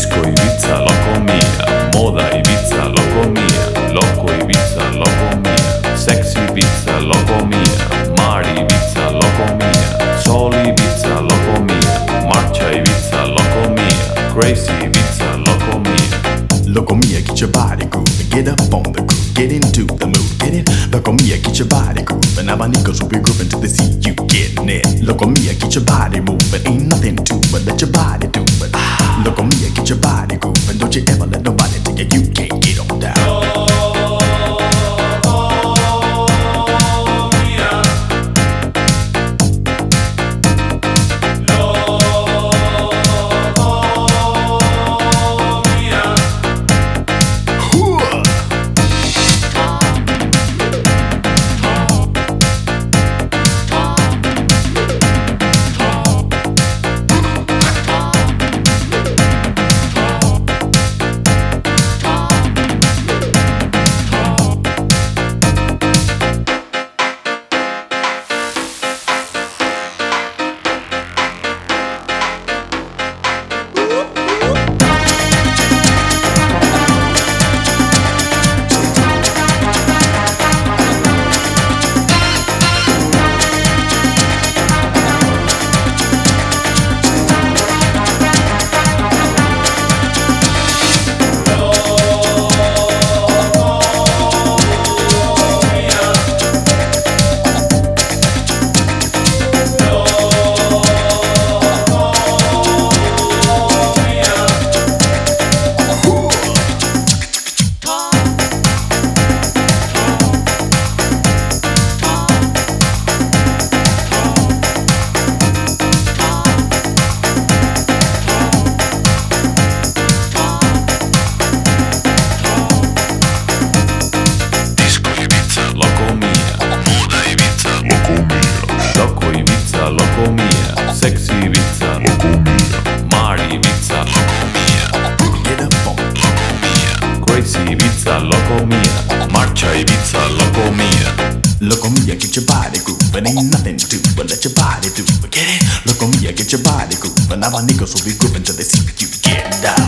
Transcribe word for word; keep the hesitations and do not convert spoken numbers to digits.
Disco Ibiza, loco mia. Moda Ibiza, loco mia. Loco Ibiza, loco mia. Sexy Ibiza, loco mia. Mare Ibiza, loco mia. Sol Ibiza, loco mia. Marcia Ibiza, loco mia. Crazy Ibiza, loco mia. Loco mia, get your body grooving, get up on the groove, get into the mood, get it? Loco mia, get your body grooving, abanicos will be grooving till they see you getting it. Loco mia, get your body moving, ain't nothing to it, let your body do it. Loco mia, get your body grooving, don't you ever let nobody tell you you can't get on down. Loco mia, sexy Ibiza, loco mia. Mare Ibiza, loco mia. Get up on it. Loco mia. Crazy Ibiza, loco mia. Marcia Ibiza, loco mia. Loco mia, get your body grooving, ain't nothing to do but let your body do it, get it? Loco mia, get your body grooving, abanicos will be grooving till they see you getting down.